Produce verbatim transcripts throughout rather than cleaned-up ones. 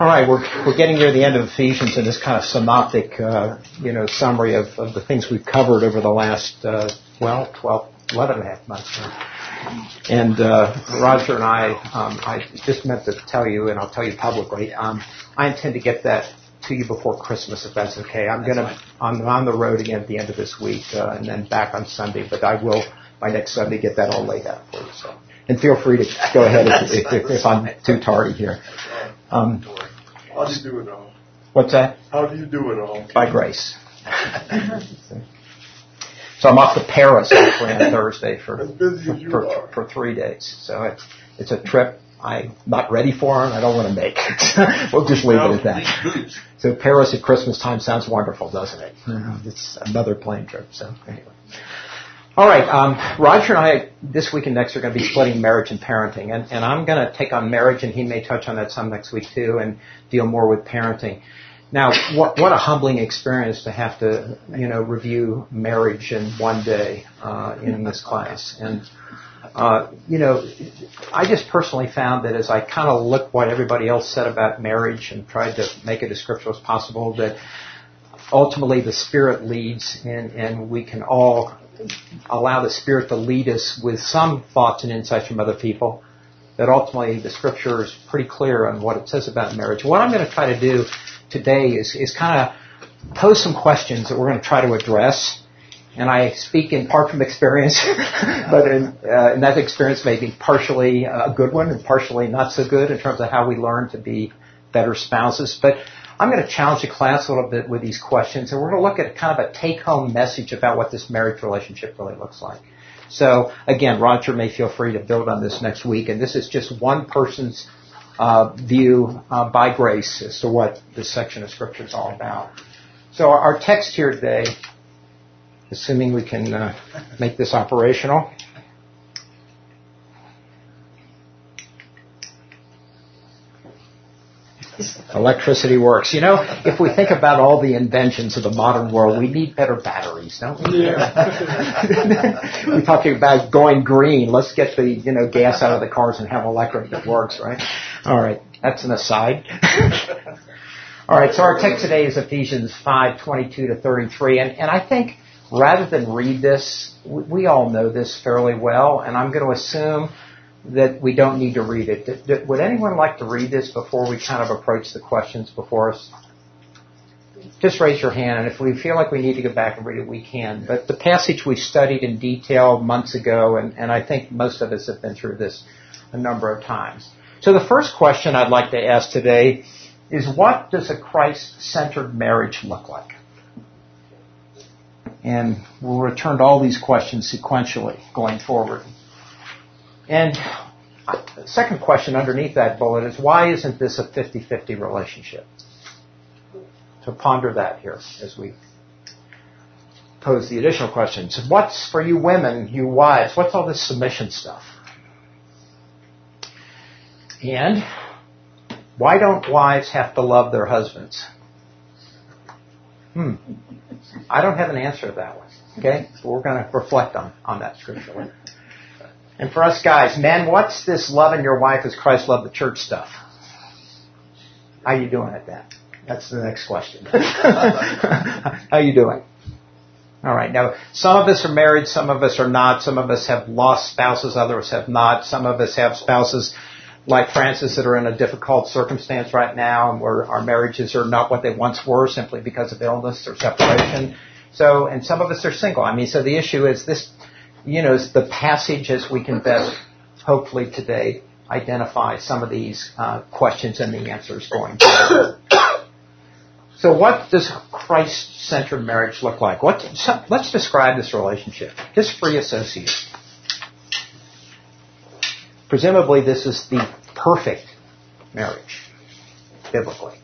All right, we're we're getting near the end of Ephesians in this kind of synoptic, uh, you know, summary of, of the things we've covered over the last, uh, well, twelve, eleven and a half months. And uh, Roger and I, um, I just meant to tell you, and I'll tell you publicly, um, I intend to get that to you before Christmas, if that's okay. I'm going to, I'm on the road again at the end of this week, uh, and then back on Sunday, but I will, by next Sunday, get that all laid out for you. So, and feel free to go ahead if, if, if I'm too tardy here. Um, How do you do it all? What's that? How do you do it all? By grace. So I'm off to Paris actually on Thursday for for, for, for three days. So it's it's a trip I'm not ready for and I don't want to make. We'll just leave it at that. So Paris at Christmas time sounds wonderful, doesn't it? It's another plane trip. So anyway. All right, um, Roger and I this week and next are going to be splitting marriage and parenting, and, and I'm going to take on marriage, and he may touch on that some next week too, and deal more with parenting. Now, what, what a humbling experience to have to, you know, review marriage in one day uh, in this class, and uh, you know, I just personally found that as I kind of looked what everybody else said about marriage and tried to make it as scriptural as possible, that ultimately the Spirit leads, and, and we can all allow the Spirit to lead us with some thoughts and insights from other people, that ultimately the Scripture is pretty clear on what it says about marriage. What I'm going to try to do today is, is kind of pose some questions that we're going to try to address. And I speak in part from experience, but in, uh, and that experience may be partially a good one and partially not so good in terms of how we learn to be better spouses. But I'm going to challenge the class a little bit with these questions, and we're going to look at kind of a take-home message about what this marriage relationship really looks like. So, again, Roger may feel free to build on this next week, and this is just one person's uh, view uh, by grace as to what this section of Scripture is all about. So our text here today, assuming we can uh, make this operational, electricity works. You know, if we think about all the inventions of the modern world, we need better batteries, don't we? Yeah. We're talking about going green. Let's get the, you know, gas out of the cars and have electric that works, right? All right. That's an aside. All right. So our text today is Ephesians five twenty-two to thirty-three. And, and I think rather than read this, we, we all know this fairly well. And I'm going to assume that we don't need to read it. Would anyone like to read this before we kind of approach the questions before us? Just raise your hand, and if we feel like we need to go back and read it, we can. But the passage we studied in detail months ago, and, and I think most of us have been through this a number of times. So the first question I'd like to ask today is, what does a Christ-centered marriage look like? And we'll return to all these questions sequentially going forward. And the second question underneath that bullet is, why isn't this a fifty-fifty relationship? So ponder that here as we pose the additional questions. What's, for you women, you wives, what's all this submission stuff? And why don't wives have to love their husbands? Hmm. I don't have an answer to that one. Okay? So we're going to reflect on, on that scripturally. And for us guys, men, what's this loving your wife as Christ loved the church stuff? How you doing at that? That's the next question. How you doing? All right. Now, some of us are married, some of us are not. Some of us have lost spouses, others have not. Some of us have spouses like Francis that are in a difficult circumstance right now, and where our marriages are not what they once were simply because of illness or separation. So, and some of us are single. I mean, so the issue is this. You know, the passage as we can best, hopefully today, identify some of these uh, questions and the answers going forward. So what does Christ-centered marriage look like? What? So let's describe this relationship. Just free associate. Presumably this is the perfect marriage, biblically.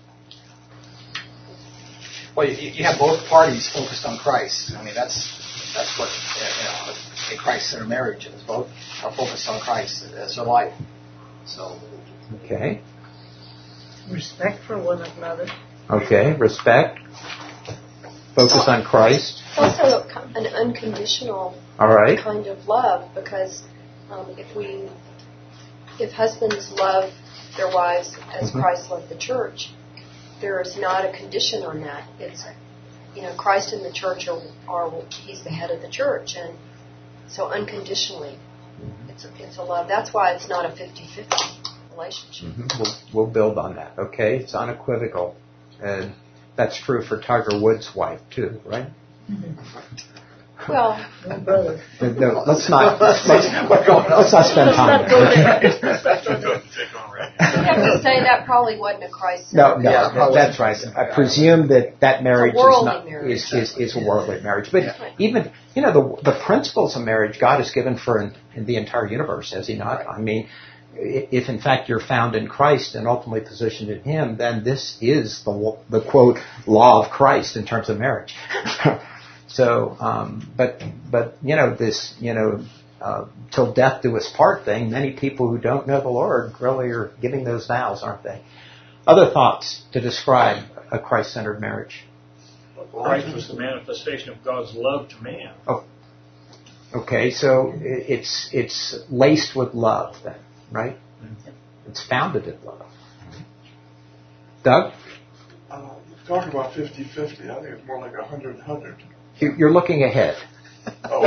Well, you, you have both parties focused on Christ. I mean, that's that's what, you know, a Christ-centered marriage is. Both are focused on Christ as their life. So, okay. Respect for one another. Okay, respect. Focus on Christ. Also, an unconditional All right. kind of love, because um, if we, if husbands love their wives as Mm-hmm. Christ loved the church. There is not a condition on that. It's, you know, Christ and the church are, are he's the head of the church, and so unconditionally, it's a, it's a love. That's why it's not a fifty-fifty relationship. Mm-hmm. We'll, we'll build on that. Okay, it's unequivocal, and that's true for Tiger Woods' wife too, right? Well, No, brother. No, let's not. Let's, let's not spend time. Let's not go there. you have to say that probably wasn't a Christ. No, no, Yeah, that- that's right. I presume that that marriage is worldly not marriage. is, is is a worldly marriage. But Yeah. even you know the the principles of marriage God has given for in, in the entire universe, has He not? I mean, i- if in fact you're found in Christ and ultimately positioned in Him, then this is the the quote law of Christ in terms of marriage. So, um, but but you know this you know. Uh, till death do us part thing, many people who don't know the Lord really are giving those vows, aren't they? Other thoughts to describe a Christ-centered marriage? Christ was the manifestation of God's love to man. Oh, okay, so it's it's laced with love then, right? It's founded in love. Doug? Uh, talk about fifty-fifty. I think it's more like a hundred hundred. You- You're looking ahead. Oh.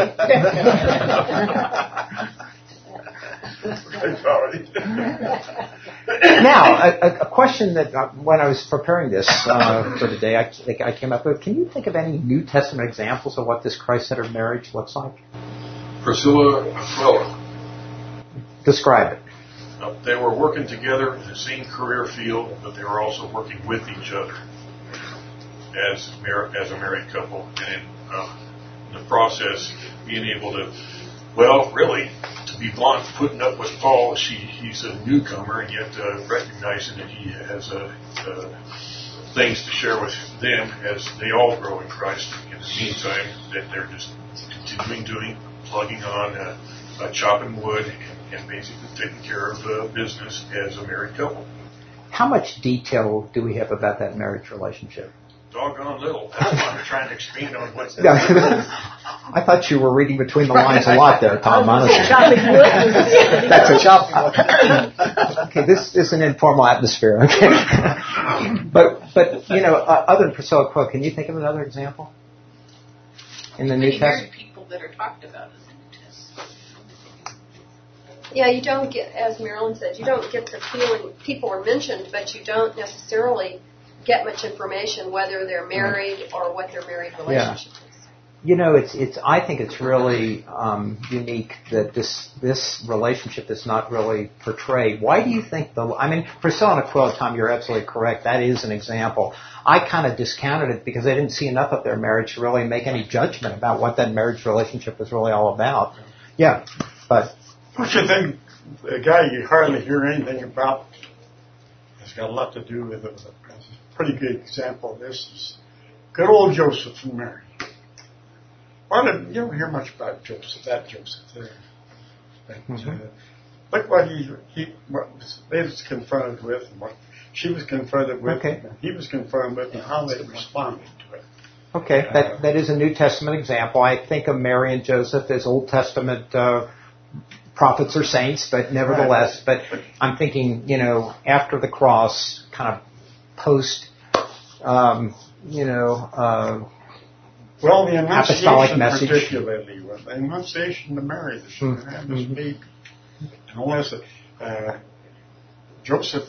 Sorry. Now, a, a question that uh, when I was preparing this uh, for today, I, I came up with, can you think of any New Testament examples of what this Christ-centered marriage looks like? Priscilla and Aquila. Describe it. Uh, they were working together in the same career field, but they were also working with each other as mar- as a married couple, and in, uh, in the process, being able to, well, really, to be blunt, putting up with Paul. She he's a newcomer, and yet uh, recognizing that he has uh, uh, things to share with them as they all grow in Christ. In the meantime, that they're just continuing doing, plugging on, uh, uh, chopping wood, and, and basically taking care of uh, business as a married couple. How much detail do we have about that marriage relationship? Doggone little. That's why I'm trying to expand on what's there. I thought you were reading between the lines a lot there, Tom, honestly. Chopping wood. That's a chopping. Okay, this is an informal atmosphere, okay? But, but you know, uh, other than Priscilla Aquila, can you think of another example in the New Many married Testament? people that are talked about in the New Testament. Yeah, you don't get, as Marilyn said, you don't get the feeling people are mentioned, but you don't necessarily get much information whether they're married or what their married relationship is. You know, it's it's. I think it's really um, unique that this this relationship is not really portrayed. Why do you think the? I mean, Priscilla and Aquila, Tom, you're absolutely correct. That is an example. I kind of discounted it because I didn't see enough of their marriage to really make any judgment about what that marriage relationship was really all about. Yeah, but Don't you think the guy you hardly hear anything about has got a lot to do with it? A pretty good example of this is good old Joseph and Mary. Why did you don't hear much about Joseph? That Joseph there. But, Mm-hmm. uh, look what he he what they was confronted with, and what she was confronted with, Okay. and he was confronted with, and how they responded to it. okay, that that is a New Testament example. I think of Mary and Joseph as Old Testament uh, prophets or saints, but nevertheless. But I'm thinking, you know, after the cross, kind of post, um, you know. Uh, Well, the Apostolic Annunciation message. particularly, well, the Annunciation to Mary, that she would have this Mhm. baby. Unless uh, Joseph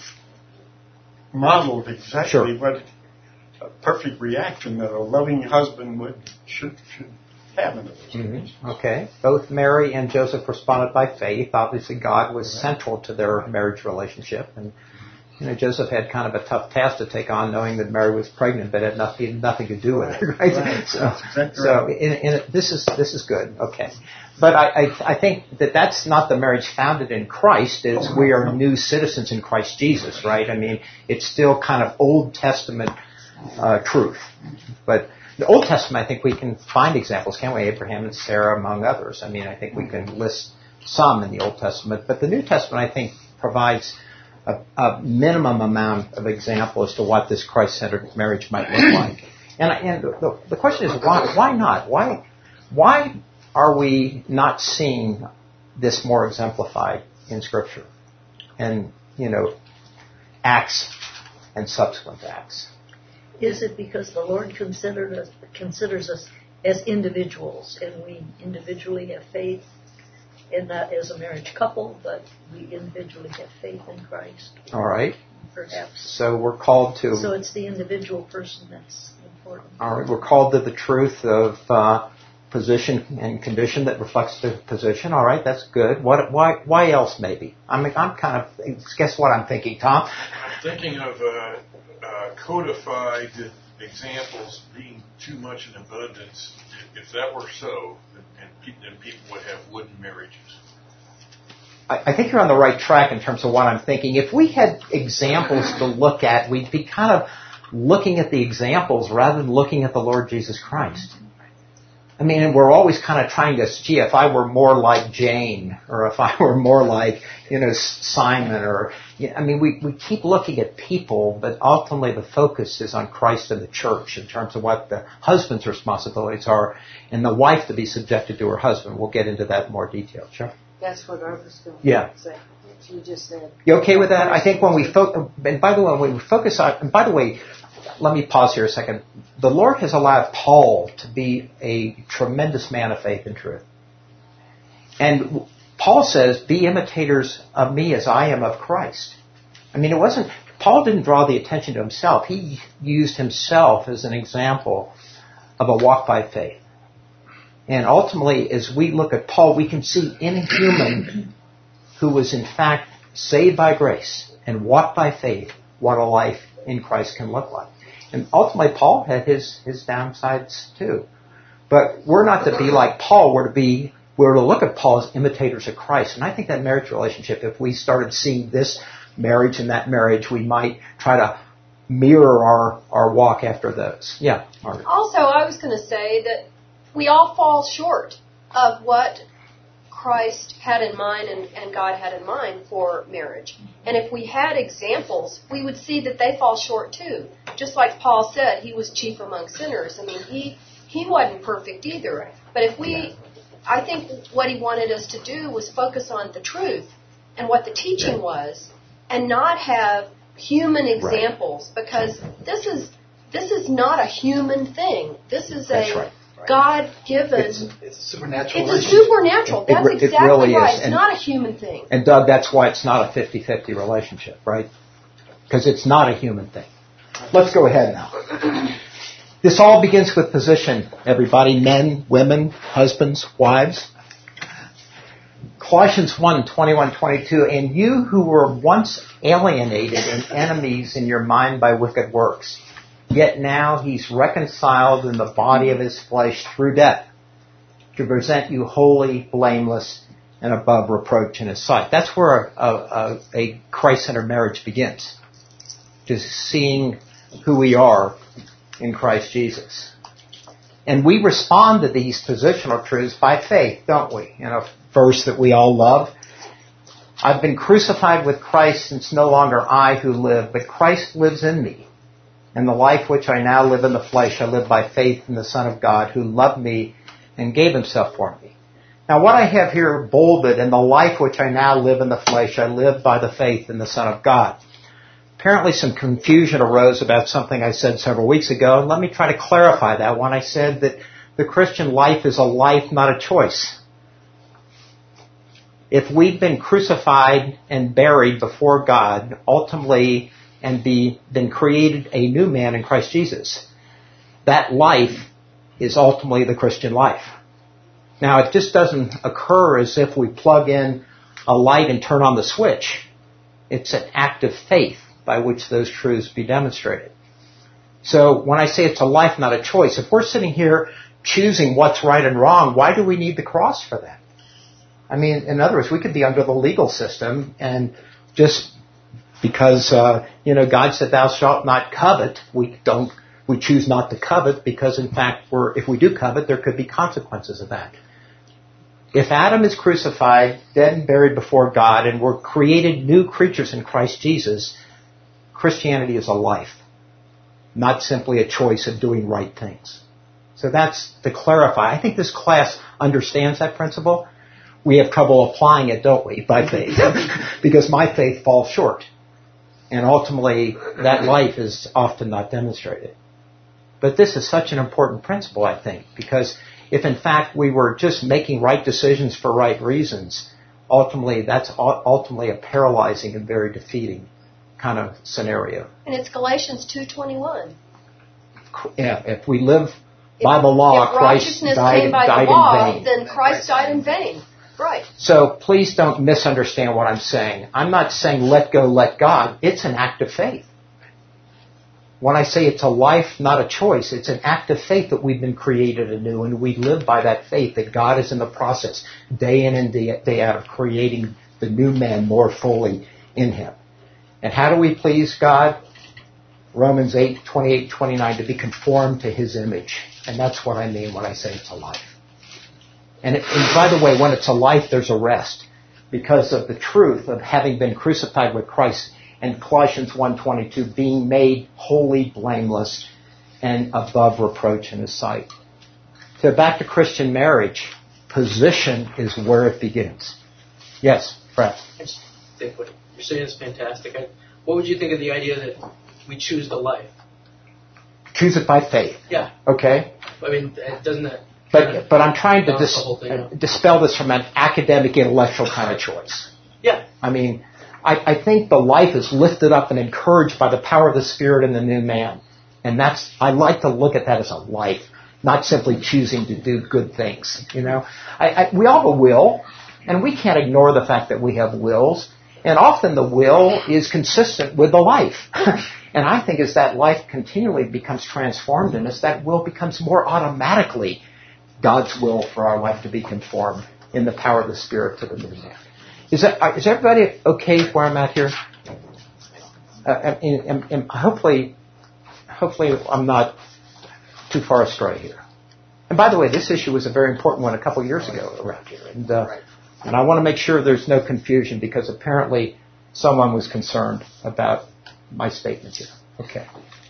modeled exactly Sure. what a perfect reaction that a loving husband would should should have in those Mhm. days. Okay. Both Mary and Joseph responded by faith. Obviously, God was central to their marriage relationship. And, you know, Joseph had kind of a tough task to take on, knowing that Mary was pregnant, but had nothing, nothing to do with it, right? Right. So, That's exactly so right. in, in, this is this is good. Okay. But I, I, I think that that's not the marriage founded in Christ. Is we are new citizens in Christ Jesus, right? I mean, it's still kind of Old Testament uh, truth. But the Old Testament, I think we can find examples, can't we? Abraham and Sarah, among others. I mean, I think we can list some in the Old Testament. But the New Testament, I think, provides a, a minimum amount of example as to what this Christ-centered marriage might look like. And, and the, the question is, why, why not? Why, why are we not seeing this more exemplified in Scripture? And, you know, acts and subsequent acts. Is it because the Lord considered us, considers us as individuals, and we individually have faith, and not as a marriage couple, but we individually have faith in Christ? All right. Perhaps. So we're called to... So it's the individual person that's important. All right. We're called to the truth of uh, position and condition that reflects the position. All right. That's good. What? Why? Why else? Maybe. I'm. I'm kind of. Guess what I'm thinking, Tom? I'm thinking of uh, uh, codified examples being too much in abundance. If that were so, then, then people would have wooden marriages. I think you're on the right track in terms of what I'm thinking. If we had examples to look at, we'd be kind of looking at the examples rather than looking at the Lord Jesus Christ. I mean, we're always kind of trying to, gee, if I were more like Jane, or if I were more like, you know, Simon, or, I mean, we, we keep looking at people, but ultimately the focus is on Christ and the church in terms of what the husband's responsibilities are, and the wife to be subjected to her husband. We'll get into that in more detail. Sure. That's what I was going to yeah. say. What you just said. You okay with that? I think when we focus, and by the way, when we focus on, and by the way, let me pause here a second. The Lord has allowed Paul to be a tremendous man of faith and truth. And Paul says, be imitators of me as I am of Christ. I mean, it wasn't, Paul didn't draw the attention to himself. He used himself as an example of a walk by faith. And ultimately, as we look at Paul, we can see in a human who was in fact saved by grace and walked by faith what a life in Christ can look like. And ultimately, Paul had his, his downsides too. But we're not to be like Paul. We're to be, we're to look at Paul as imitators of Christ. And I think that marriage relationship, if we started seeing this marriage and that marriage, we might try to mirror our, our walk after those. Yeah, Margaret. Also, I was going to say that we all fall short of what Christ had in mind and, and God had in mind for marriage. And if we had examples, we would see that they fall short too. Just like Paul said, he was chief among sinners. I mean, he, he wasn't perfect either. But if we, I think what he wanted us to do was focus on the truth and what the teaching was, and not have human examples, because this is this is not a human thing. This is a right. God-given. It's, it's a supernatural. It's a supernatural. That's it, it exactly really right. Is. It's and, not a human thing. And Doug, that's why it's not a fifty-fifty relationship, right? Because it's not a human thing. Let's go ahead now. This all begins with position, everybody. Men, women, husbands, wives. Colossians one, twenty-one, twenty-two, and you who were once alienated and enemies in your mind by wicked works, yet now he's reconciled in the body of his flesh through death to present you holy, blameless, and above reproach in his sight. That's where a, a, a Christ-centered marriage begins. Just seeing who we are in Christ Jesus. And we respond to these positional truths by faith, don't we? In a verse that we all love. I've been crucified with Christ, and it's no longer I who live, but Christ lives in me. And the life which I now live in the flesh, I live by faith in the Son of God, who loved me and gave himself for me. Now what I have here bolded, in the life which I now live in the flesh, I live by the faith in the Son of God. Apparently some confusion arose about something I said several weeks ago, and let me try to clarify that when I said that the Christian life is a life, not a choice. If we've been crucified and buried before God, ultimately, and be, been created a new man in Christ Jesus, that life is ultimately the Christian life. Now, it just doesn't occur as if we plug in a light and turn on the switch. It's an act of faith by which those truths be demonstrated. So when I say it's a life, not a choice, if we're sitting here choosing what's right and wrong, why do we need the cross for that? I mean, in other words, we could be under the legal system, and just because, uh, you know, God said, thou shalt not covet, we don't, we choose not to covet because, in fact, we're, if we do covet, there could be consequences of that. If Adam is crucified, dead and buried before God, and we're created new creatures in Christ Jesus, Christianity is a life, not simply a choice of doing right things. So that's to clarify. I think this class understands that principle. We have trouble applying it, don't we, by faith? Because my faith falls short. And ultimately, that life is often not demonstrated. But this is such an important principle, I think, because if in fact we were just making right decisions for right reasons, ultimately that's ultimately a paralyzing and very defeating kind of scenario. And it's Galatians two twenty-one. Yeah, if we live by the law, if Christ died, came by died the law, in vain. Then Christ died in vain. Right. So please don't misunderstand what I'm saying. I'm not saying let go, let God. It's an act of faith. When I say it's a life, not a choice, it's an act of faith that we've been created anew, and we live by that faith that God is in the process, day in and day, day out, of creating the new man more fully in him. And how do we please God? Romans eight, twenty-eight, twenty-nine, to be conformed to his image. And that's what I mean when I say it's a life. And, it, and by the way, when it's a life, there's a rest because of the truth of having been crucified with Christ. And Colossians one twenty-two, being made holy, blameless, and above reproach in his sight. So back to Christian marriage, position is where it begins. Yes, Brett. I just think what you're saying is fantastic. I, what would you think of the idea that we choose the life? Choose it by faith. Yeah. Okay. I mean, doesn't that... But but I'm trying to dis- uh, dispel this from an academic, intellectual kind of choice. Yeah. I mean, I, I think the life is lifted up and encouraged by the power of the Spirit in the new man. And that's, I like to look at that as a life, not simply choosing to do good things, you know. I, I, we all have a will, and we can't ignore the fact that we have wills. And often the will is consistent with the life. And I think as that life continually becomes transformed in us, that will becomes more automatically God's will for our life to be conformed in the power of the Spirit to the new man. Is that, is everybody okay where I'm at here? Uh, and, and, and hopefully, hopefully I'm not too far astray here. And by the way, this issue was a very important one a couple of years ago around here. And, uh, and I want to make sure there's no confusion because apparently someone was concerned about my statement here. Okay.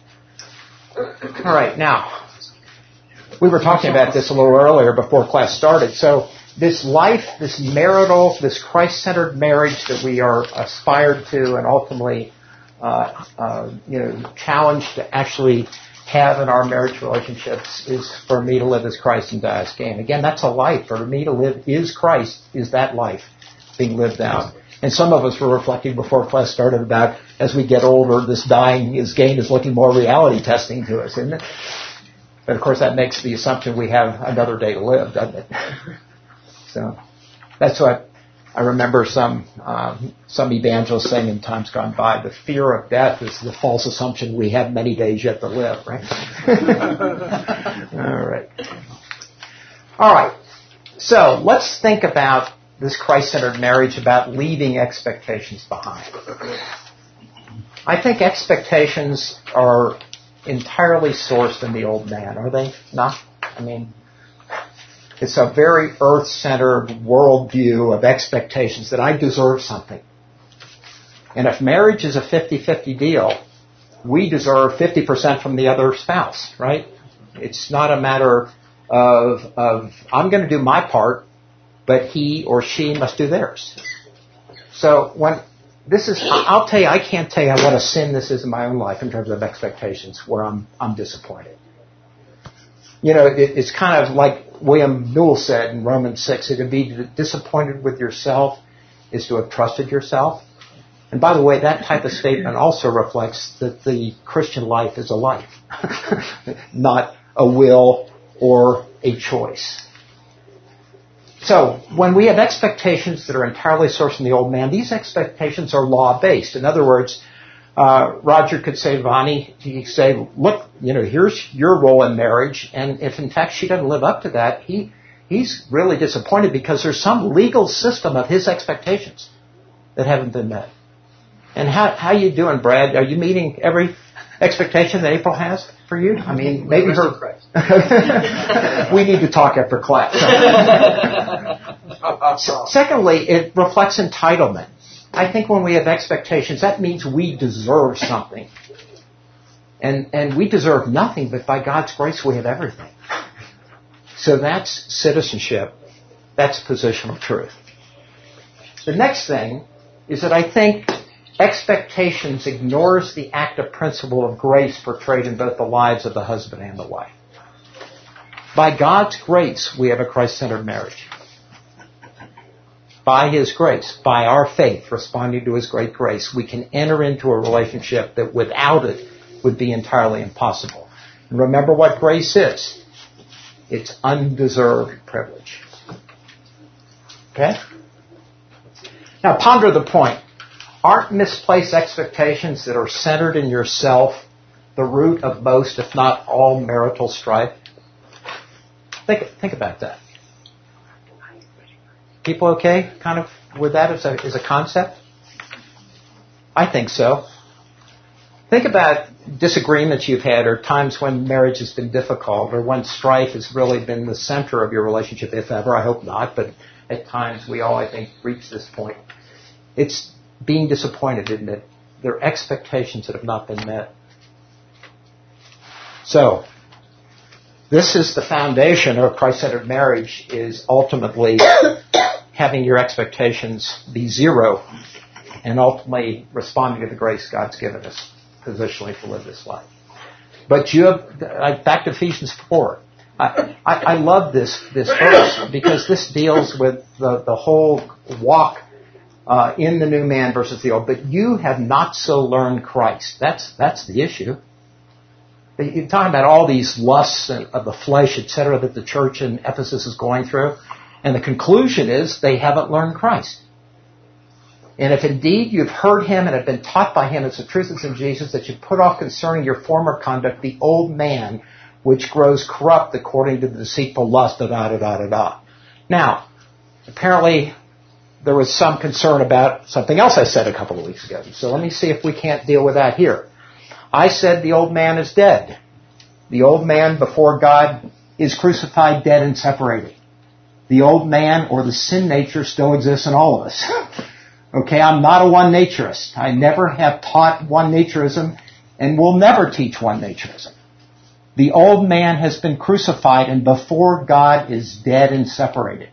All right, now, we were talking about this a little earlier before class started. So this life, this marital, this Christ-centered marriage that we are aspired to and ultimately, uh, uh, you know, challenged to actually have in our marriage relationships is for me to live as Christ and die as gain. Again, that's a life. For me to live is Christ, is that life being lived out. And some of us were reflecting before class started about as we get older, this dying is gain is looking more reality testing to us, isn't it? But of course that makes the assumption we have another day to live, doesn't it? So that's what I remember some um, some evangelists saying in times gone by. The fear of death is the false assumption we have many days yet to live, right? All right. All right. So let's think about this Christ-centered marriage, about leaving expectations behind. I think expectations are entirely sourced in the old man, are they not? I mean, it's a very earth-centered worldview of expectations that I deserve something. And if marriage is a fifty-fifty deal, we deserve fifty percent from the other spouse, right? It's not a matter of, of I'm going to do my part, but he or she must do theirs. So when this is, I'll tell you, I can't tell you what a sin this is in my own life in terms of expectations where I'm I'm disappointed. You know, it, it's kind of like William Newell said in Romans six, to be disappointed with yourself is to have trusted yourself. And by the way, that type of statement also reflects that the Christian life is a life, not a will or a choice. So, when we have expectations that are entirely sourced from the old man, these expectations are law-based. In other words, uh, Roger could say to Vonnie, he could say, look, you know, here's your role in marriage, and if in fact she doesn't live up to that, he he's really disappointed because there's some legal system of his expectations that haven't been met. And how how you doing, Brad? Are you meeting every expectation that April has for you? I mean, maybe her... We need to talk after class. Secondly, it reflects entitlement. I think when we have expectations, that means we deserve something. And and we deserve nothing, but by God's grace we have everything. So that's citizenship. That's positional truth. The next thing is that I think Expectations ignores the active principle of grace portrayed in both the lives of the husband and the wife. By God's grace, we have a Christ-centered marriage. By His grace, by our faith, responding to His great grace, we can enter into a relationship that without it would be entirely impossible. And remember what grace is. It's undeserved privilege. Okay? Now ponder the point. Aren't misplaced expectations that are centered in yourself the root of most, if not all, marital strife? Think, think about that. People okay kind of with that as a, as a concept? I think so. Think about disagreements you've had or times when marriage has been difficult or when strife has really been the center of your relationship, if ever. I hope not, but at times we all, I think, reach this point. It's being disappointed, isn't it? There are expectations that have not been met. So, this is the foundation of Christ-centered marriage, is ultimately having your expectations be zero and ultimately responding to the grace God's given us positionally to live this life. But you have, back to Ephesians four. I, I, I love this, this verse because this deals with the, the whole walk uh, in the new man versus the old. But you have not so learned Christ. That's, that's the issue. You're talking about all these lusts of the flesh, et cetera, that the church in Ephesus is going through. And the conclusion is they haven't learned Christ. And if indeed you've heard Him and have been taught by Him as the truth is in Jesus, that you put off concerning your former conduct the old man, which grows corrupt according to the deceitful lust, da da da da da da. Now, apparently there was some concern about something else I said a couple of weeks ago. So let me see if we can't deal with that here. I said the old man is dead. The old man before God is crucified, dead, and separated. The old man or the sin nature still exists in all of us. Okay, I'm not a one-naturist. I never have taught one-naturism and will never teach one-naturism. The old man has been crucified and before God is dead and separated.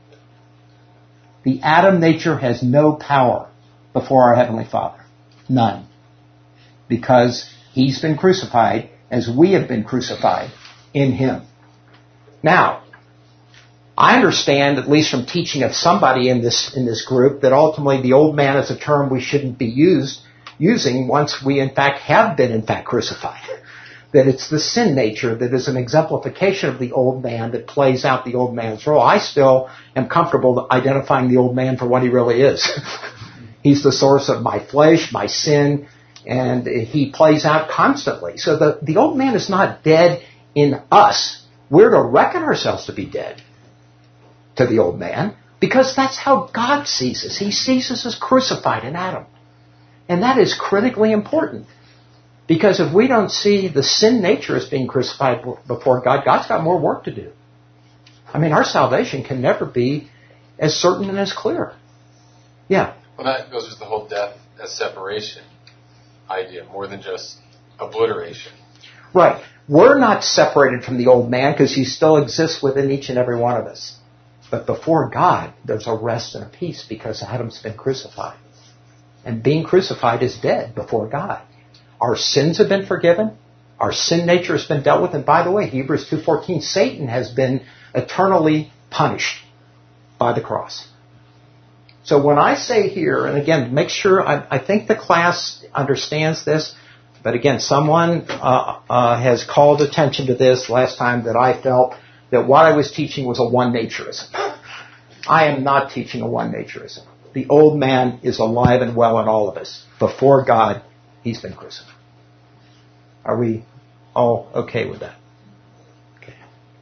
The Adam nature has no power before our Heavenly Father. None. Because He's been crucified as we have been crucified in Him. Now, I understand, at least from teaching of somebody in this in this group, that ultimately the old man is a term we shouldn't be used using once we in fact have been in fact crucified. That it's the sin nature that is an exemplification of the old man that plays out the old man's role. I still am comfortable identifying the old man for what he really is. He's the source of my flesh, my sin, and he plays out constantly. So the, the old man is not dead in us. We're to reckon ourselves to be dead to the old man, because that's how God sees us. He sees us as crucified in Adam. And that is critically important. Because if we don't see the sin nature as being crucified before God, God's got more work to do. I mean, our salvation can never be as certain and as clear. Yeah. Well, that goes with the whole death as separation idea, more than just obliteration. Right. We're not separated from the old man because he still exists within each and every one of us. But before God, there's a rest and a peace because Adam's been crucified. And being crucified is dead before God. Our sins have been forgiven. Our sin nature has been dealt with. And by the way, Hebrews two fourteen, Satan has been eternally punished by the cross. So when I say here, and again, make sure, I, I think the class understands this, but again, someone uh, uh, has called attention to this last time that I felt that what I was teaching was a one-naturism. I am not teaching a one-naturism. The old man is alive and well in all of us. Before God, He's been crucified. Are we all okay with that? Okay.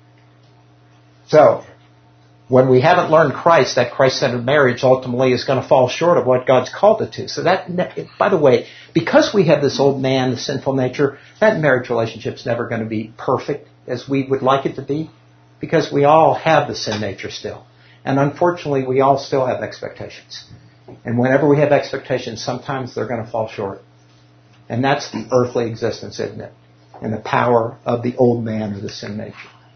So, when we haven't learned Christ, that Christ-centered marriage ultimately is going to fall short of what God's called it to. So that, by the way, because we have this old man, the sinful nature, that marriage relationship's never going to be perfect as we would like it to be, because we all have the sin nature still. And unfortunately, we all still have expectations. And whenever we have expectations, sometimes they're going to fall short. And that's the earthly existence, isn't it? And the power of the old man or the sin nature.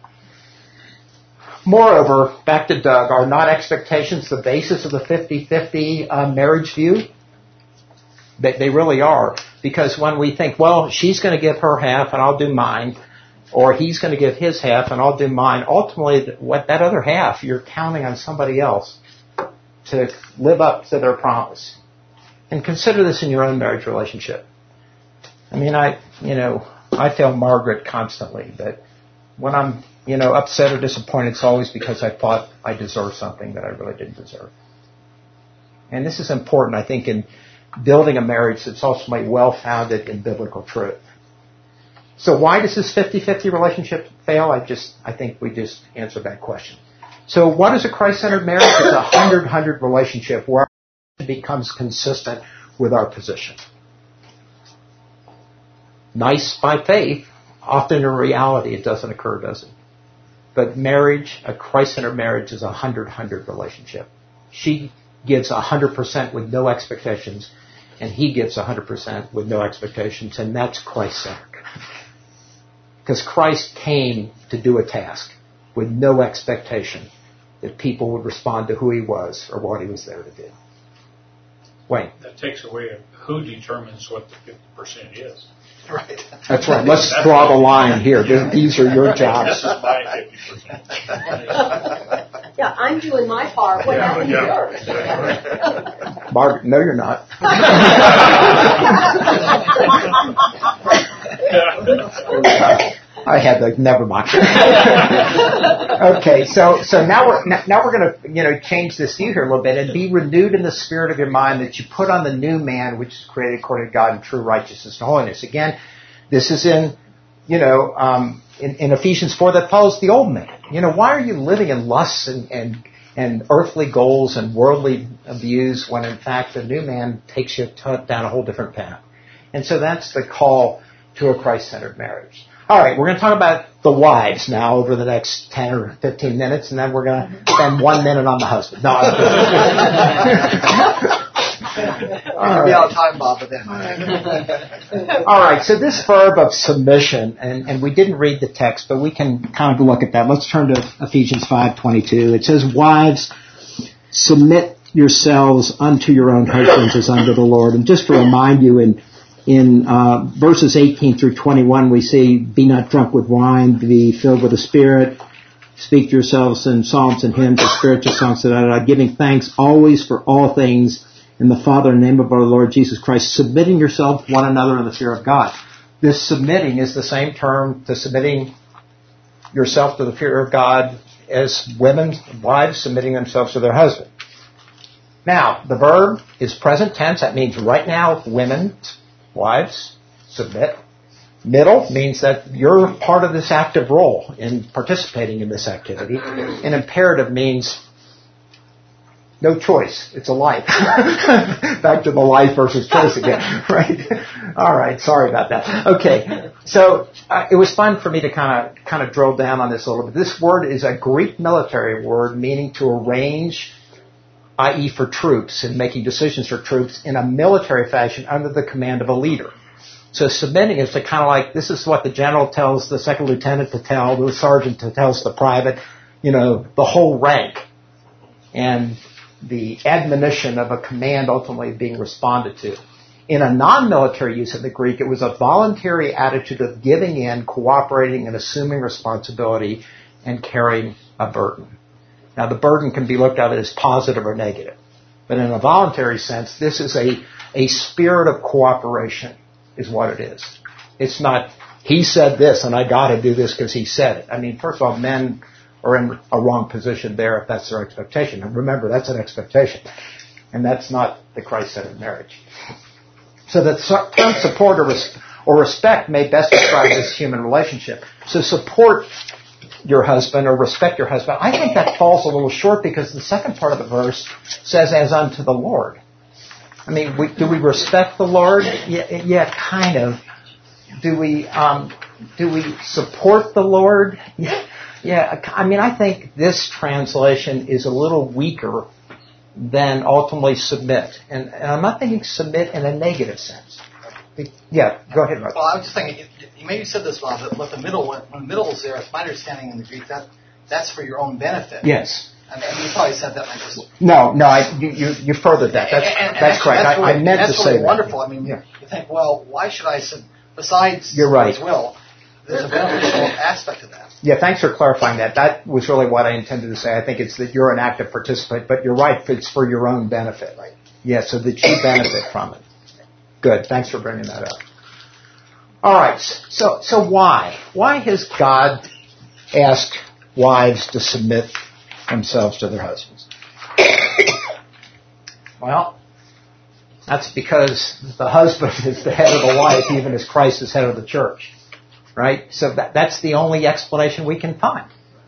Moreover, back to Doug, are not expectations the basis of the fifty-fifty uh, marriage view? They, they really are. Because when we think, well, she's going to give her half and I'll do mine, or he's going to give his half and I'll do mine, ultimately, what that other half, you're counting on somebody else to live up to their promise. And consider this in your own marriage relationship. I mean, I, you know, I fail Margaret constantly, but when I'm, you know, upset or disappointed, it's always because I thought I deserved something that I really didn't deserve. And this is important, I think, in building a marriage that's ultimately well-founded in biblical truth. So why does this fifty-fifty relationship fail? I just, I think we just answered that question. So what is a Christ-centered marriage? It's a hundred-hundred relationship where it becomes consistent with our position. Nice by faith, often in reality it doesn't occur, does it? But marriage, a Christ-centered marriage, is a hundred-hundred relationship. She gives a hundred percent with no expectations, and he gives a hundred percent with no expectations, and that's Christ-centered. Because Christ came to do a task with no expectation that people would respond to who he was or what he was there to do. Wayne. That takes away who determines what the fifty percent is. Right. That's right. Let's That's draw the line here. These are your jobs. This is my fifty percent. Yeah, I'm doing my part. What yeah, happened yeah. to yours? Margaret, no, you're not. I had the never mind. Okay, so so now we're now we're going to you know change this view here a little bit and be renewed in the spirit of your mind that you put on the new man which is created according to God in true righteousness and holiness. Again, this is in you know um, in, in Ephesians four that follows the old man. You know, why are you living in lusts and and and earthly goals and worldly views when in fact the new man takes you t- down a whole different path? And so that's the call to a Christ-centered marriage. All right, we're going to talk about the wives now over the next ten or fifteen minutes, and then we're going to spend one minute on the husband. No, I'm kidding. I'll be out of time, Bob, but then. All right, so this verb of submission, and, and we didn't read the text, but we can kind of look at that. Let's turn to Ephesians five twenty-two. It says, "Wives, submit yourselves unto your own husbands as unto the Lord." And just to remind you, in In uh, verses eighteen through twenty-one, we see, "Be not drunk with wine, be filled with the Spirit, speak to yourselves in psalms and hymns and spiritual songs, da, da, da, giving thanks always for all things in the Father and name of our Lord Jesus Christ, submitting yourselves one another in the fear of God." This submitting is the same term to submitting yourself to the fear of God as women, wives, submitting themselves to their husband. Now, the verb is present tense. That means right now, women, wives, submit. Middle means that you're part of this active role in participating in this activity. And imperative means no choice. It's a life. Back to the life versus choice again, right? All right. Sorry about that. Okay. So uh, it was fun for me to kind of kind of drill down on this a little bit. This word is a Greek military word meaning to arrange, that is for troops and making decisions for troops in a military fashion under the command of a leader. So submitting is to kind of like, this is what the general tells the second lieutenant to tell, the sergeant to tells the private, you know, the whole rank. And the admonition of a command ultimately being responded to. In a non-military use of the Greek, it was a voluntary attitude of giving in, cooperating, and assuming responsibility and carrying a burden. Now, the burden can be looked at as positive or negative. But in a voluntary sense, this is a, a spirit of cooperation is what it is. It's not, he said this and I got to do this because he said it. I mean, first of all, men are in a wrong position there if that's their expectation. And remember, that's an expectation. And that's not the Christ-centered marriage. So the term support or, res- or respect may best describe this human relationship. So support your husband or respect your husband. I think that falls a little short because the second part of the verse says, as unto the Lord. I mean, we, do we respect the Lord? Yeah, yeah, kind of. Do we, um, do we support the Lord? Yeah, yeah. I mean, I think this translation is a little weaker than ultimately submit. And, and I'm not thinking submit in a negative sense. Yeah, go ahead, Mark. Well, I was just thinking, you maybe said this wrong, but what the middle, when the middle is there, it's my understanding in the Greek, that that's for your own benefit. Yes. I mean, you probably said that. I just no, no. I, you, you you furthered that. That's and, and, that's and correct. That's really, I, I meant that's to really say wonderful. that. I mean, yeah. you think, well, why should I? Sub- besides You're right. His will, there's a beneficial aspect to that. Yeah, thanks for clarifying that. That was really what I intended to say. I think it's that you're an active participant, but you're right. It's for your own benefit. Right. Yeah, so that you benefit from it. Good. Thanks for bringing that up. All right. So, so why? Why has God asked wives to submit themselves to their husbands? Well, that's because the husband is the head of the wife, even as Christ is head of the church. Right? So that, that's the only explanation we can find.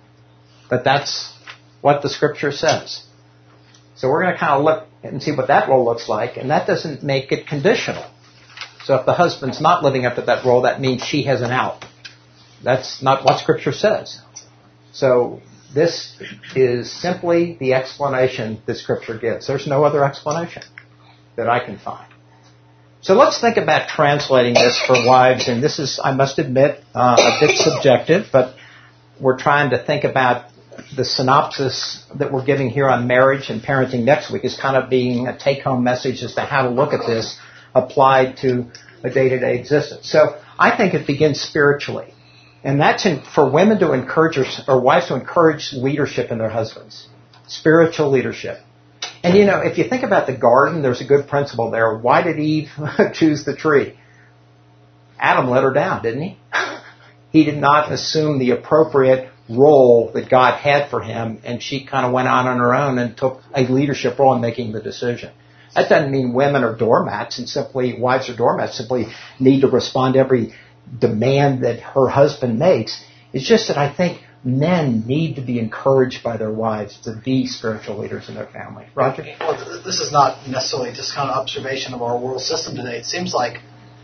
But that's what the Scripture says. So we're going to kind of look and see what that role looks like, and that doesn't make it conditional. So if the husband's not living up to that role, that means she has an out. That's not what Scripture says. So this is simply the explanation that Scripture gives. There's no other explanation that I can find. So let's think about translating this for wives, and this is, I must admit, uh, a bit subjective, but we're trying to think about the synopsis that we're giving here on marriage and parenting next week is kind of being a take-home message as to how to look at this applied to a day-to-day existence. So I think it begins spiritually, and that's in, for women to encourage, or, or wives to encourage leadership in their husbands, spiritual leadership. And, you know, if you think about the garden, there's a good principle there. Why did Eve choose the tree? Adam let her down, didn't he? He did not assume the appropriate role that God had for him, and she kind of went on on her own and took a leadership role in making the decision. That doesn't mean women are doormats and simply, wives are doormats, simply need to respond to every demand that her husband makes. It's just that I think men need to be encouraged by their wives to be spiritual leaders in their family. Roger? Well, this is not necessarily just kind of observation of our world system today. It seems like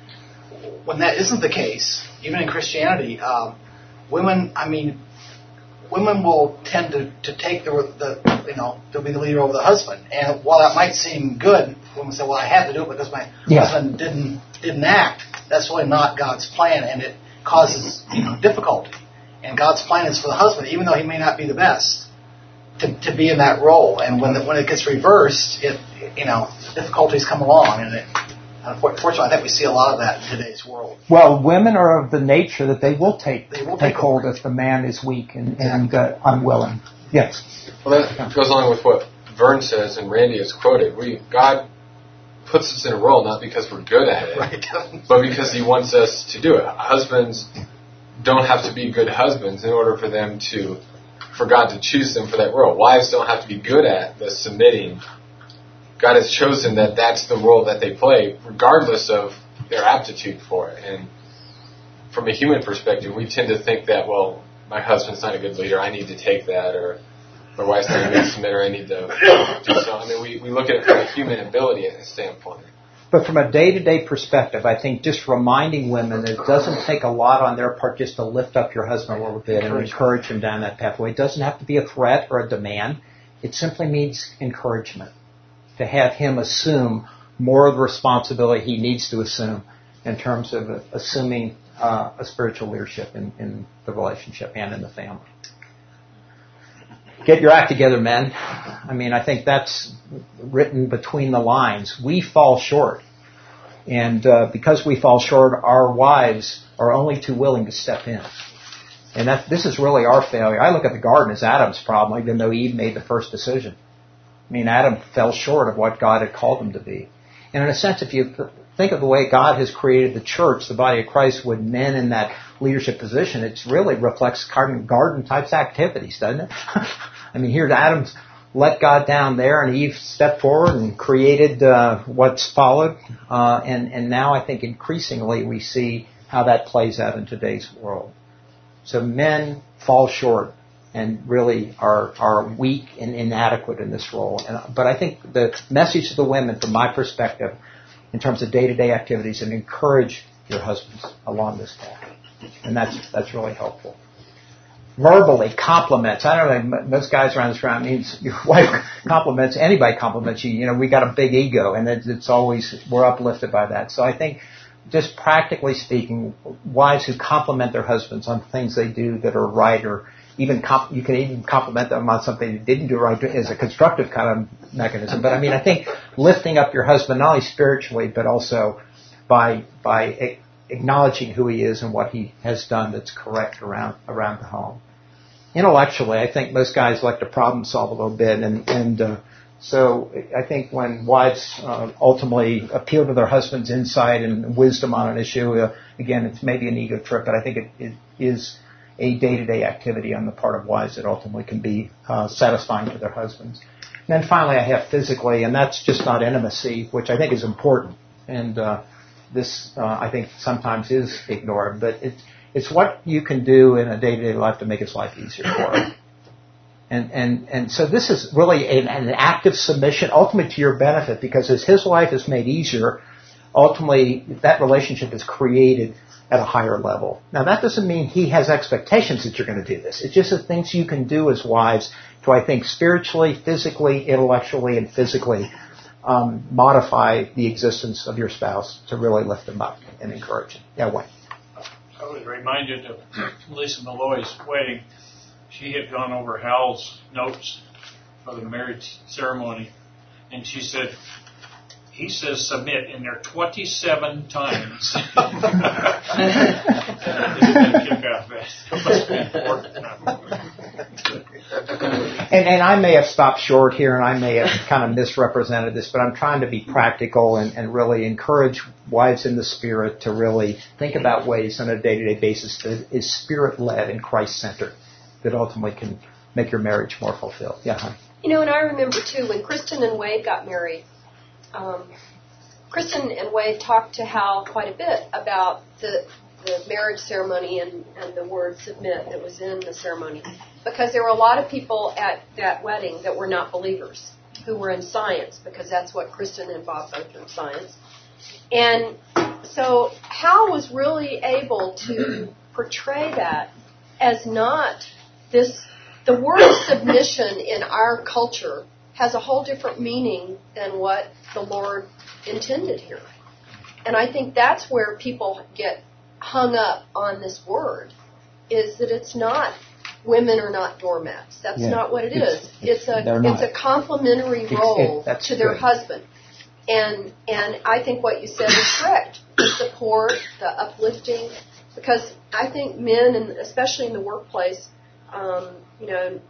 when that isn't the case, even in Christianity, um, women, I mean, women will tend to, to take the, the, you know, to be the leader over the husband. And while that might seem good, women say, well, I had to do it because my yeah. husband didn't didn't act. That's really not God's plan, and it causes, you know, difficulty. And God's plan is for the husband, even though he may not be the best, to, to be in that role. And when the, when it gets reversed, it you know difficulties come along, and it, unfortunately, I think we see a lot of that in today's world. Well, women are of the nature that they will take they will take, take hold over. if the man is weak and, and uh, unwilling. Yes. Well, that goes along with what Vern says, and Randy has quoted. We God puts us in a role not because we're good at it, right. but because He wants us to do it. Husbands don't have to be good husbands in order for them to, for God to choose them for that role. Wives don't have to be good at the submitting. God has chosen that that's the role that they play, regardless of their aptitude for it. And from a human perspective, we tend to think that, well, my husband's not a good leader, I need to take that, or my wife's not a good submitter, I need to do so. I mean, we, we look at it from a human ability standpoint. But from a day-to-day perspective, I think just reminding women that it doesn't take a lot on their part just to lift up your husband a little bit and encourage him down that pathway. It doesn't have to be a threat or a demand. It simply means encouragement, to have him assume more of the responsibility he needs to assume in terms of assuming uh, a spiritual leadership in, in the relationship and in the family. Get your act together, men. I mean, I think that's written between the lines. We fall short. And uh, because we fall short, our wives are only too willing to step in. And that, this is really our failure. I look at the garden as Adam's problem, even though Eve made the first decision. I mean, Adam fell short of what God had called him to be. And in a sense, if you think of the way God has created the church, the body of Christ, with men in that leadership position, it really reflects garden, garden types activities, doesn't it? I mean, here's Adam's let God down there, and Eve stepped forward and created uh, what's followed. Uh, and, and now I think increasingly we see how that plays out in today's world. So men fall short and really are are weak and inadequate in this role. And, but I think the message to the women, from my perspective, in terms of day-to-day activities, and encourage your husbands along this path. And that's that's really helpful. Verbally, compliments. I don't know, most guys around this round means your wife compliments, anybody compliments you. You know, we got a big ego, and it's, it's always, we're uplifted by that. So I think, just practically speaking, wives who compliment their husbands on things they do that are right or even comp- you can even compliment them on something they didn't do right as a constructive kind of mechanism. But I mean, I think lifting up your husband not only spiritually but also by by a- acknowledging who he is and what he has done that's correct around around the home. Intellectually, I think most guys like to problem solve a little bit, and and uh, so I think when wives uh, ultimately appeal to their husband's insight and wisdom on an issue, uh, again, it's maybe an ego trip, but I think it, it is a day-to-day activity on the part of wives that ultimately can be uh, satisfying to their husbands. And then finally, I have physically, and that's just not intimacy, which I think is important, and uh, this uh, I think sometimes is ignored, but it's it's what you can do in a day-to-day life to make his life easier for him. And, and, and so this is really an, an active submission, ultimately to your benefit, because as his life is made easier, ultimately that relationship is created at a higher level. Now that doesn't mean he has expectations that you're going to do this. It's just the things you can do as wives to, I think, spiritually, physically, intellectually, and physically um, modify the existence of your spouse to really lift them up and encourage him. Yeah, Wayne. I was reminded of Lisa Malloy's wedding. She had gone over Hal's notes for the marriage ceremony, and she said, he says submit in there twenty-seven times. and, and I may have stopped short here, and I may have kind of misrepresented this, but I'm trying to be practical and, and really encourage wives in the Spirit to really think about ways on a day-to-day basis that is Spirit-led and Christ-centered, that ultimately can make your marriage more fulfilled. Yeah, honey. You know, and I remember, too, when Kristen and Wade got married, um, Kristen and Wade talked to Hal quite a bit about the the marriage ceremony and, and the word submit that was in the ceremony. Because there were a lot of people at that wedding that were not believers, who were in science, because that's what Kristen and Bob both are in science. And so Hal was really able to portray that as not this, the word submission in our culture has a whole different meaning than what the Lord intended here. And I think that's where people get hung up on this word, is that it's not women are not doormats. That's yeah. not what it it's, is. It's, it's a it's a complementary role it, to their good. husband. And and I think what you said is correct. The support, the uplifting, because I think men, and especially in the workplace, um, you know,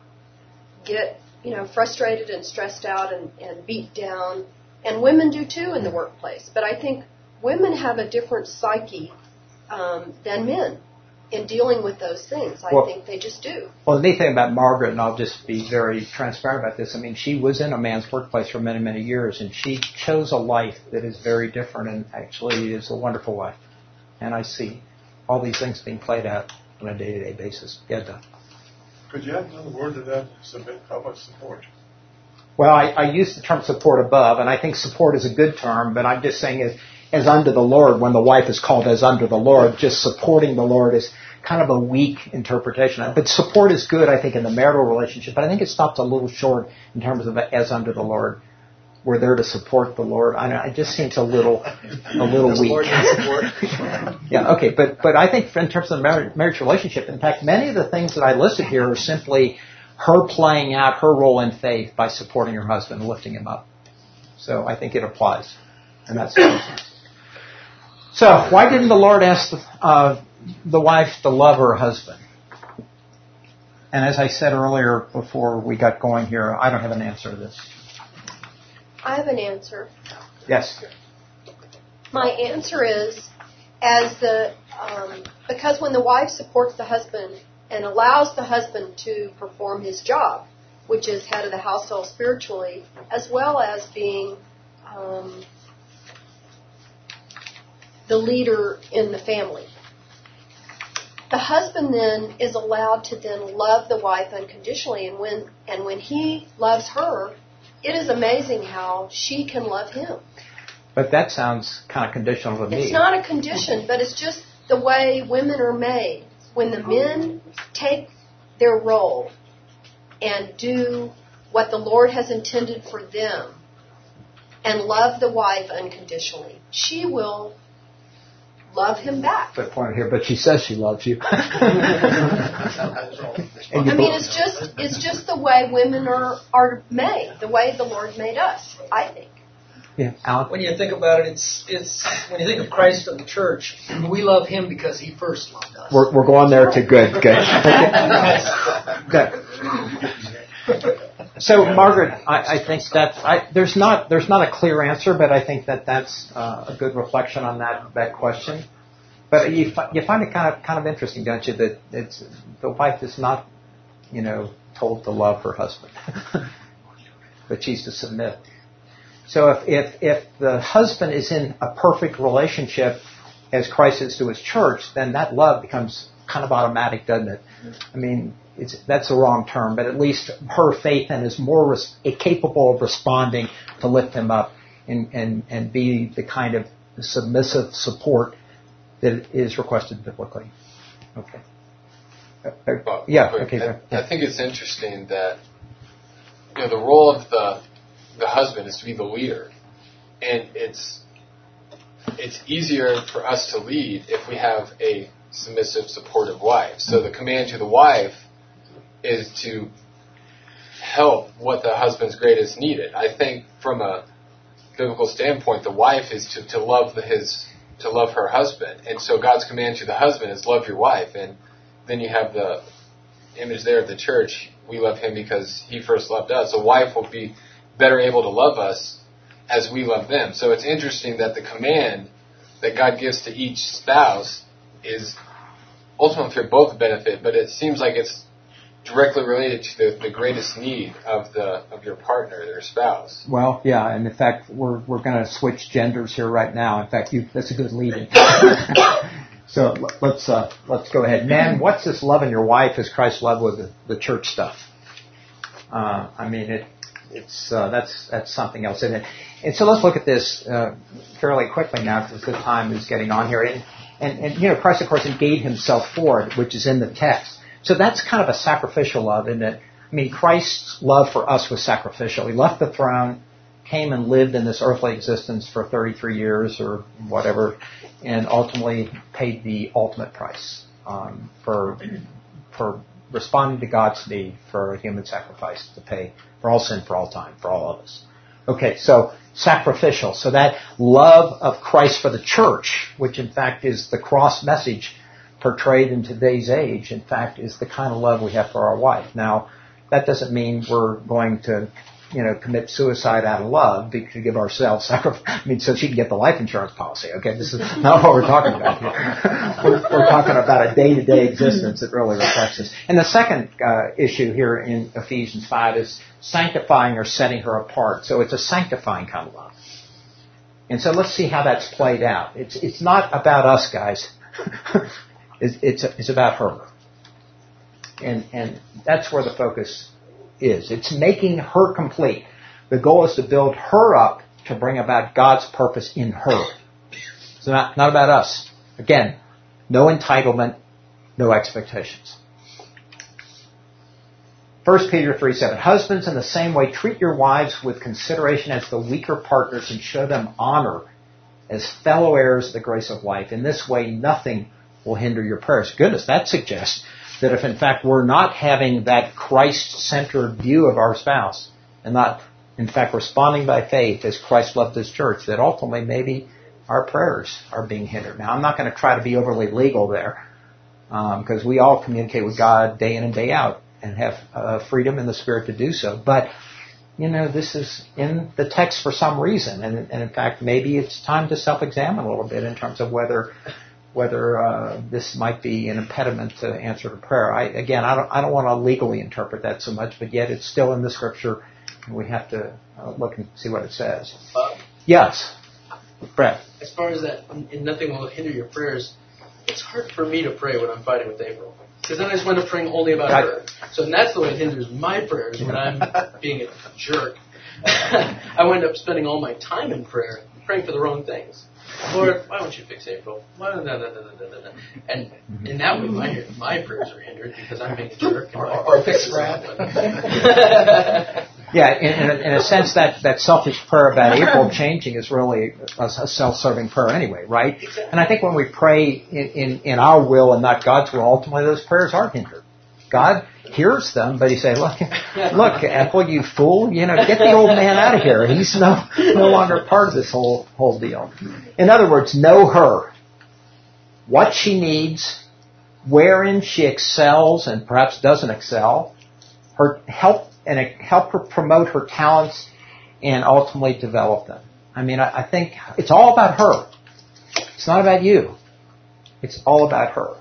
get you know frustrated and stressed out and, and beat down, and women do too in the workplace. But I think women have a different psyche um, than men in dealing with those things. I well, think they just do. Well, the neat thing about Margaret, and I'll just be very transparent about this, I mean, she was in a man's workplace for many, many years, and she chose a life that is very different and actually is a wonderful life. And I see all these things being played out on a day-to-day basis. Yeah, Doug. Could you add another word to that? Submit. How about support? Well, I, I use the term support above, and I think support is a good term, but I'm just saying it as under the Lord, when the wife is called as under the Lord, just supporting the Lord is kind of a weak interpretation. But support is good, I think, in the marital relationship, but I think it stops a little short in terms of as under the Lord. We're there to support the Lord. I know, it just seems a little, a little Does weak. the Lord need support? Yeah, okay, but but I think in terms of the marriage, marriage relationship, in fact, many of the things that I listed here are simply her playing out her role in faith by supporting her husband and lifting him up. So I think it applies, and that's so. Why didn't the Lord ask the, uh, the wife to love her husband? And as I said earlier before we got going here, I don't have an answer to this. I have an answer. Yes. My answer is, as the um, because when the wife supports the husband and allows the husband to perform his job, which is head of the household spiritually, as well as being um, the leader in the family, the husband then is allowed to then love the wife unconditionally, and when and when he loves her, it is amazing how she can love him. But that sounds kind of conditional to me. It's not a condition, but it's just the way women are made. When the men take their role and do what the Lord has intended for them and love the wife unconditionally, she will love him back. Good point here, but she says she loves you. I mean, it's just it's just the way women are are made, the way the Lord made us, I think. Yeah, Alan? When you think about it, it's it's when you think of Christ and the church, we love him because he first loved us. We're we're going there to good, good. Good. So, Margaret, I, I think that I, there's not there's not a clear answer, but I think that that's uh, a good reflection on that, that question. But you you find it kind of kind of interesting, don't you? That it's the wife is not, you know, told to love her husband, but she's to submit. So if, if if the husband is in a perfect relationship as Christ is to his church, then that love becomes kind of automatic, doesn't it? I mean, it's, that's the wrong term, but at least her faith and is more res- capable of responding to lift him up and, and, and be the kind of submissive support that is requested biblically. Okay. Uh, uh, yeah. Okay. I, I think it's interesting that, you know, the role of the the husband is to be the leader, and it's it's easier for us to lead if we have a submissive, supportive wife. So the command to the wife is to help what the husband's greatest needed. I think from a biblical standpoint, the wife is to, to love the, his to love her husband, and so God's command to the husband is love your wife. And then you have the image there of the church: we love him because he first loved us. A wife will be better able to love us as we love them. So it's interesting that the command that God gives to each spouse is ultimately for both benefit, but it seems like it's directly related to the, the greatest need of the of your partner, their spouse. Well, yeah, and in fact, we're we're going to switch genders here right now. In fact, you, that's a good lead-in. So let's uh, let's go ahead, man. What's this loving your wife as Christ loved with the, the church stuff? Uh, I mean, it it's uh, that's that's something else, isn't it? And so let's look at this uh, fairly quickly now, because the time is getting on here. And, and and you know, Christ, of course, gave himself for it, which is in the text. So that's kind of a sacrificial love, isn't it? I mean, Christ's love for us was sacrificial. He left the throne, came and lived in this earthly existence for thirty-three years or whatever, and ultimately paid the ultimate price um, for for responding to God's need for a human sacrifice to pay for all sin, for all time, for all of us. Okay, so sacrificial. So that love of Christ for the church, which in fact is the cross message portrayed in today's age, in fact, is the kind of love we have for our wife. Now, that doesn't mean we're going to, you know, commit suicide out of love to give ourselves sacrifice. I mean, so she can get the life insurance policy. Okay, this is not what we're talking about here. we're, we're talking about a day-to-day existence that really reflects this. And the second uh, issue here in Ephesians five is sanctifying or setting her apart. So it's a sanctifying kind of love. And so let's see how that's played out. It's it's not about us, guys. it's it's, it's about her. And and that's where the focus is. It's making her complete. The goal is to build her up to bring about God's purpose in her. It's not, not about us. Again, no entitlement, no expectations. First Peter three seven. Husbands, in the same way, treat your wives with consideration as the weaker partners and show them honor as fellow heirs of the grace of life. In this way, nothing will hinder your prayers. Goodness, that suggests that if in fact we're not having that Christ-centered view of our spouse and not in fact responding by faith as Christ loved his church, that ultimately maybe our prayers are being hindered. Now, I'm not going to try to be overly legal there because um, we all communicate with God day in and day out and have uh, freedom in the Spirit to do so. But, you know, this is in the text for some reason. And, and in fact, maybe it's time to self-examine a little bit in terms of whether whether uh, this might be an impediment to answer to prayer. I, again, I don't, I don't want to legally interpret that so much, but yet it's still in the Scripture, and we have to uh, look and see what it says. Uh, yes, Brett. As far as that, and nothing will hinder your prayers, it's hard for me to pray when I'm fighting with April. Because then I just wind up praying only about I, her. So that's the way it hinders my prayers when I'm being a jerk. I wind up spending all my time in prayer, praying for the wrong things. Lord, why don't you fix April? Why don't, da, da, da, da, da, da. And in that way, my my prayers are hindered because I'm being a jerk. Or, or, or fix Brad. Yeah, in, in, a, in a sense, that, that selfish prayer about April changing is really a, a self-serving prayer anyway, right? And I think when we pray in, in, in our will and not God's will, ultimately those prayers are hindered. God hears them, but He says, look, look, Ethel, you fool, you know, get the old man out of here. He's no no longer part of this whole whole deal. In other words, know her, what she needs, wherein she excels and perhaps doesn't excel, her help and help her promote her talents and ultimately develop them. I mean, I, I think it's all about her. It's not about you. It's all about her.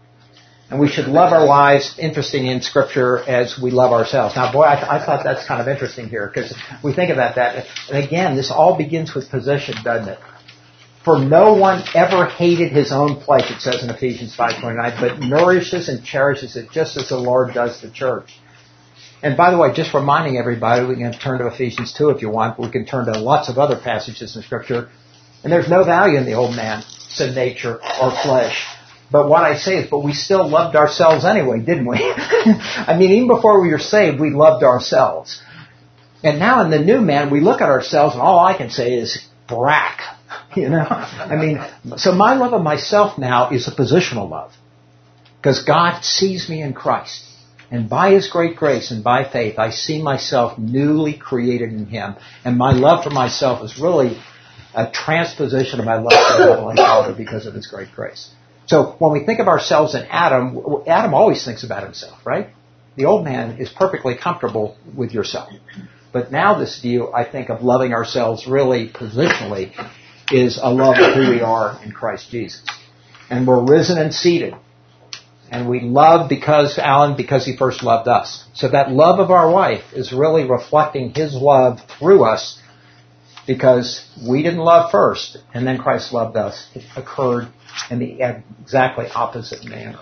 And we should love our wives, interesting in Scripture, as we love ourselves. Now, boy, I, I thought that's kind of interesting here, because we think about that. And again, this all begins with position, doesn't it? For no one ever hated his own flesh, it says in Ephesians five twenty-nine, but nourishes and cherishes it just as the Lord does the church. And by the way, just reminding everybody, we can turn to Ephesians two if you want, but we can turn to lots of other passages in Scripture. And there's no value in the old man, sin nature, or flesh. But what I say is, but we still loved ourselves anyway, didn't we? I mean, even before we were saved, we loved ourselves. And now in the new man, we look at ourselves, and all I can say is, brack. You know? I mean, so my love of myself now is a positional love. Because God sees me in Christ. And by His great grace and by faith, I see myself newly created in Him. And my love for myself is really a transposition of my love for the Heavenly Father because of His great grace. So when we think of ourselves in Adam, Adam always thinks about himself, right? The old man is perfectly comfortable with yourself. But now this view, I think, of loving ourselves really positionally is a love of who we are in Christ Jesus. And we're risen and seated. And we love because, Alan, because He first loved us. So that love of our wife is really reflecting His love through us because we didn't love first, and then Christ loved us. It occurred in the exactly opposite manner.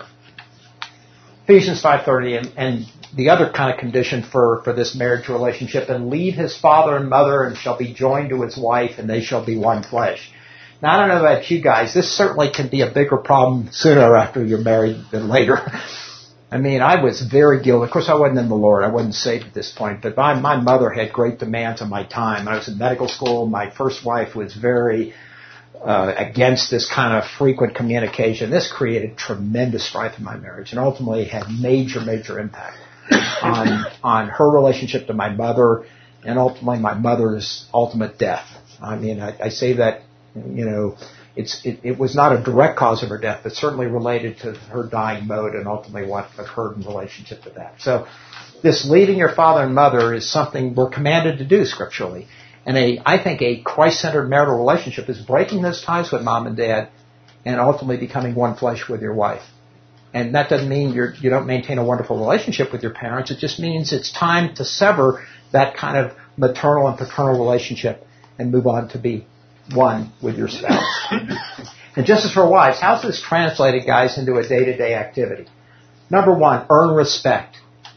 Ephesians five thirty, and, and the other kind of condition for, for this marriage relationship, and leave his father and mother and shall be joined to his wife, and they shall be one flesh. Now, I don't know about you guys. This certainly can be a bigger problem sooner after you're married than later. I mean, I was very guilty. Of course, I wasn't in the Lord. I wasn't saved at this point. But my, my mother had great demands on my time. I was in medical school. My first wife was very uh, against this kind of frequent communication. This created tremendous strife in my marriage and ultimately had major, major impact on on her relationship to my mother and ultimately my mother's ultimate death. I mean, I, I say that, you know, it's it, it was not a direct cause of her death, but certainly related to her dying mode and ultimately what occurred in relationship to that. So this leaving your father and mother is something we're commanded to do scripturally. And a, I think a Christ-centered marital relationship is breaking those ties with mom and dad and ultimately becoming one flesh with your wife. And that doesn't mean you're, you don't maintain a wonderful relationship with your parents. It just means it's time to sever that kind of maternal and paternal relationship and move on to be one with your spouse. And just as for wives, how's this translated, guys, into a day-to-day activity? Number one, earn respect.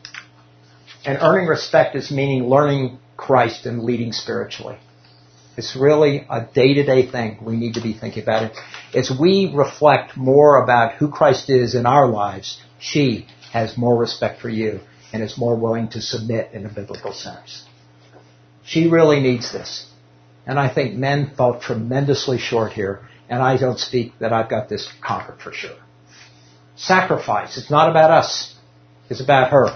And earning respect is meaning learning Christ and leading spiritually. It's really a day-to-day thing we need to be thinking about it. As we reflect more about who Christ is in our lives, she has more respect for you and is more willing to submit in a biblical sense. She really needs this. And I think men fall tremendously short here, and I don't speak that I've got this conquered for sure. Sacrifice. It's not about us. It's about her.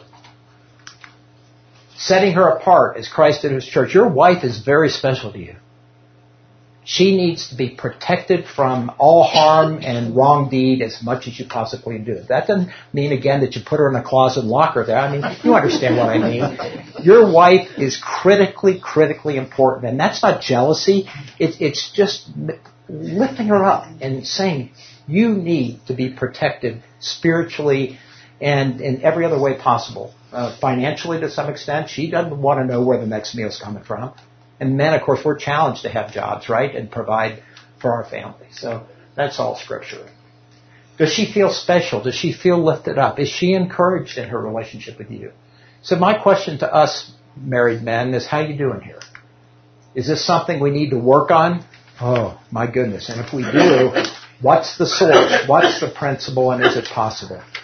Setting her apart as Christ did His church. Your wife is very special to you. She needs to be protected from all harm and wrong deed as much as you possibly do. That doesn't mean, again, that you put her in a closet and lock her there. I mean, you understand what I mean. Your wife is critically, critically important. And that's not jealousy. It, it's just lifting her up and saying, you need to be protected spiritually and in every other way possible. Uh, financially, to some extent, she doesn't want to know where the next meal's coming from. And men, of course, we're challenged to have jobs, right, and provide for our family. So that's all Scripture. Does she feel special? Does she feel lifted up? Is she encouraged in her relationship with you? So my question to us married men is, how you doing here? Is this something we need to work on? Oh, my goodness. And if we do, what's the source? What's the principle? And is it possible?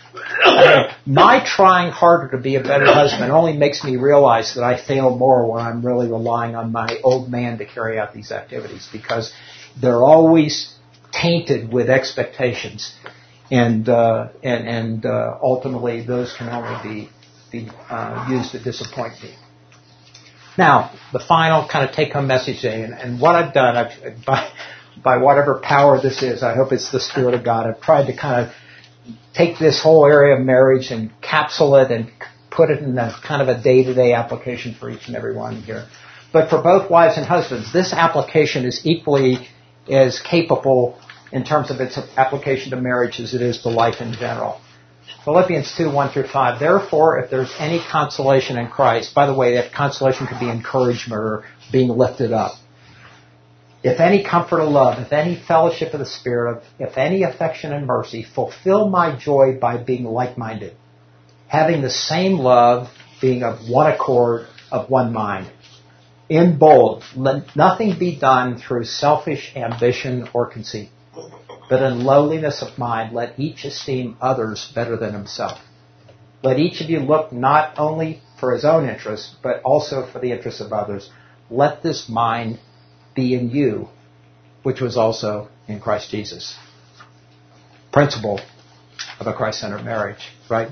my trying harder to be a better husband only makes me realize that I fail more when I'm really relying on my old man to carry out these activities, because they're always tainted with expectations, and uh, and and uh, ultimately those can only be be uh, used to disappoint me. Now, the final kind of take-home message, and, and what I've done, I've, by by whatever power this is, I hope it's the Spirit of God, I've tried to kind of take this whole area of marriage and capsule it and put it in a kind of a day-to-day application for each and every one here. But for both wives and husbands, this application is equally as capable in terms of its application to marriage as it is to life in general. Philippians two, one through five. Therefore, if there's any consolation in Christ, by the way, that consolation could be encouragement or being lifted up. If any comfort of love, if any fellowship of the Spirit, if any affection and mercy, fulfill my joy by being like-minded, having the same love, being of one accord, of one mind. In bold, let nothing be done through selfish ambition or conceit, but in lowliness of mind, let each esteem others better than himself. Let each of you look not only for his own interests, but also for the interests of others. Let this mind be in you, which was also in Christ Jesus. Principle of a Christ-centered marriage, right?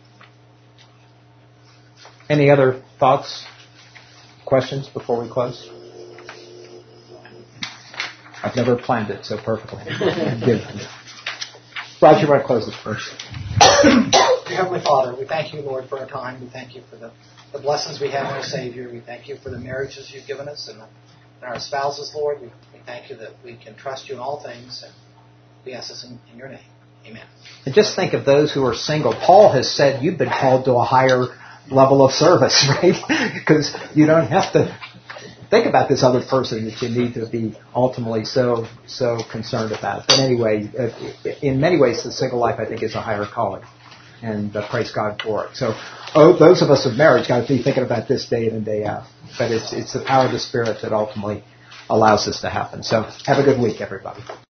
Any other thoughts, questions before we close? I've never planned it so perfectly. Good. Roger, you want to close this first? Dear Heavenly Father, we thank you, Lord, for our time. We thank you for the, the blessings we have in our Savior. We thank you for the marriages you've given us and, and our spouses, Lord. We, we thank you that we can trust you in all things. And we ask this in, in your name. Amen. And just think of those who are single. Paul has said you've been called to a higher level of service, right? Because you don't have to think about this other person that you need to be ultimately so so concerned about. But anyway, in many ways, the single life, I think, is a higher calling. And uh, praise God for it. So oh, those of us of marriage got to be thinking about this day in and day out. But it's it's the power of the Spirit that ultimately allows this to happen. So have a good week, everybody.